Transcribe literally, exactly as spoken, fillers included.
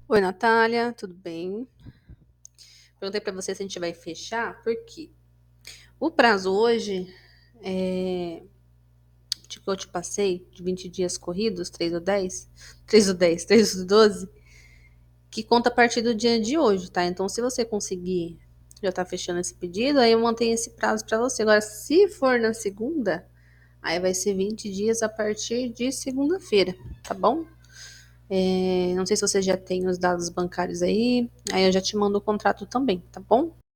Oi, Natália, tudo bem? Perguntei pra você se a gente vai fechar, porque o prazo hoje é, tipo, que eu te passei, de vinte dias corridos, três ou dez, três ou dez, três ou doze, que conta a partir do dia de hoje, tá? Então, se você conseguir já tá fechando esse pedido, aí eu mantenho esse prazo pra você. Agora, se for na segunda, aí vai ser vinte dias a partir de segunda-feira, tá bom? É, não sei se você já tem os dados bancários aí, aí eu já te mando o contrato também, tá bom?